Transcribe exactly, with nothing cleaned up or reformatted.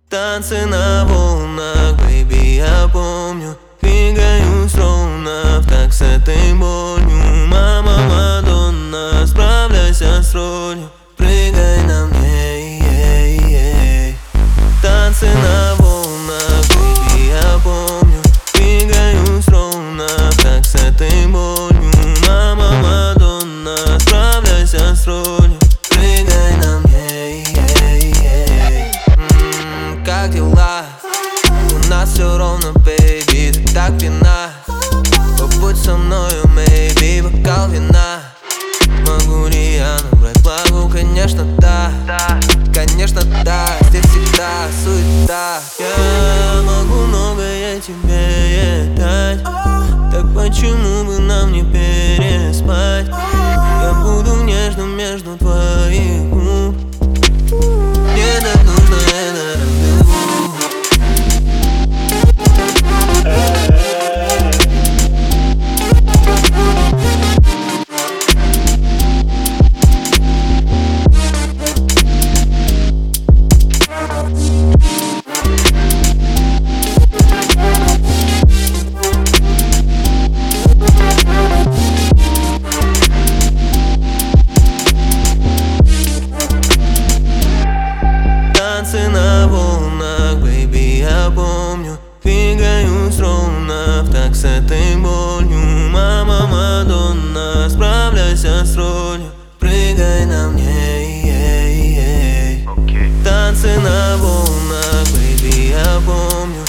Танцы на волнах, бэйби, я помню. Двигаюсь ровно в такт с этой болью. Мама Мадонна, справляйся с ролью. Прыгай на мне, ей, ей. Танцы на волнах, бэйби, я помню. Двигаюсь ровно в такт с этой болью. Мама Мадонна, справляйся с ролью. Прыгай на мне, ей, ей. М-м, как дела? У нас все ровно, бэйби, ты так пьяна. Побудь со мною, maybe, бокал вина. Могу ли я набрать влагу? Конечно, да. Конечно, да. Здесь всегда суета. Я могу многое тебе дать. Так почему бы нам не переспать? Я буду нежным между твоих губ. Мне так нужно это рандеву. Танцы на волнах, бэйби, я помню. Двигаюсь ровно в такт с этой болью. Мама Мадонна, справляйся с ролью. Прыгай на мне, ей, ей. Okay. Танцы на волнах, бэйби, я помню.